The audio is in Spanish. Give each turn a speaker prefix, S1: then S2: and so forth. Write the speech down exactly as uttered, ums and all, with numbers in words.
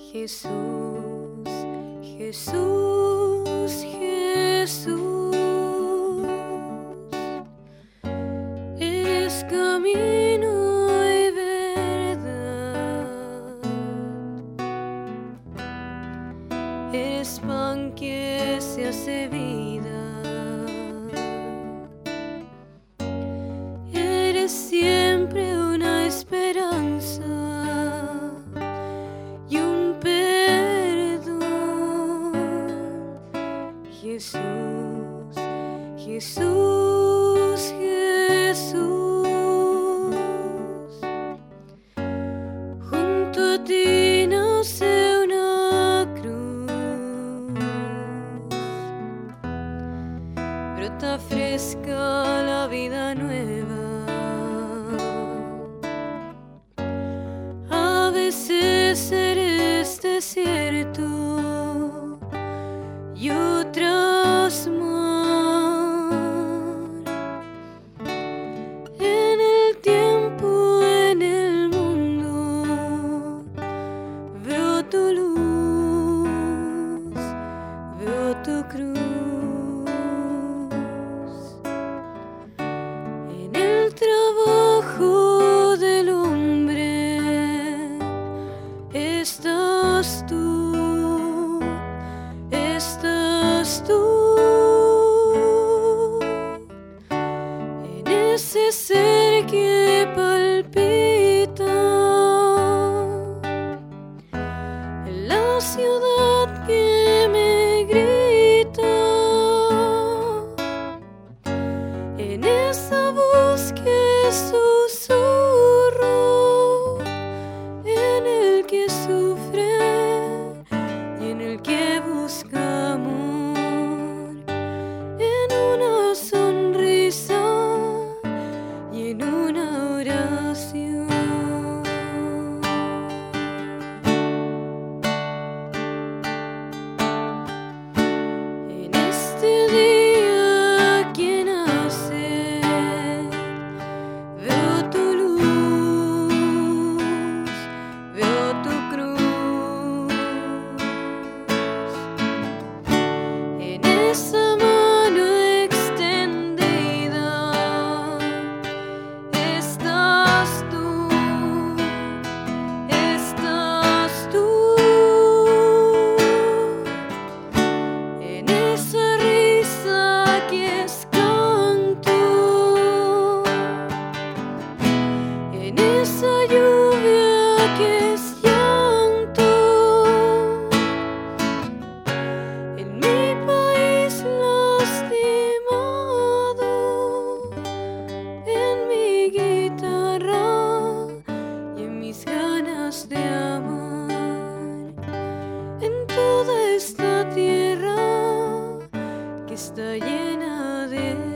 S1: Jesús, Jesús, Jesús, es camino y verdad, es pan que se hace vida, eres siempre una esperanza. Jesús, Jesús, Jesús, junto a ti nace una cruz, brota fresca la vida nueva, a veces eres desierto y otras mar. En el tiempo, en el mundo, veo tu luz, veo tu cruz. En el trabajo del hombre estás tú. Estás tú en ese ser que palpita, en la ciudad que me grita, en esa voz que susurro, en el que sufre y en el que busca amor, en una sonrisa y en una oración. En este día que nace, veo tu luz, veo tu cruz. En esa mano extendida estás tú, estás tú. En esa risa que es canto, en esa lluvia que es llanto, en mi país lastimado, en mi guitarra y en mis ganas de amar, en toda esta tierra que está llena de